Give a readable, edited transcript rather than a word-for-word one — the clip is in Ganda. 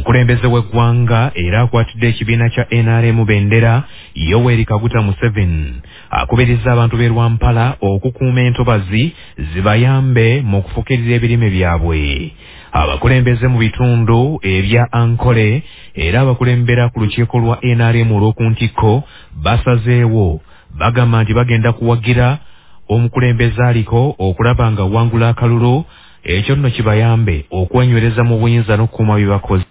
omukulembeze w'eggwanga era akwatidde ekibiina kya NRM bendera Yoweri Kaguta Museveni akubiriza abantu b'e Lwampala okukuuma entobazi zibayambe mu kufukirira ebirime byabwe. Abakulembeze mu bitundu ebya Ankole era abakulembera ku lukiiko lwa NRM olw'okuntikko basazeewo bagamba nti bagenda kuwagira omukulembeze aliko okulaba nga wangula akalulu ekyo nno kibayambe okwenywereza mu buyinza n'okukuuma bye bakoze.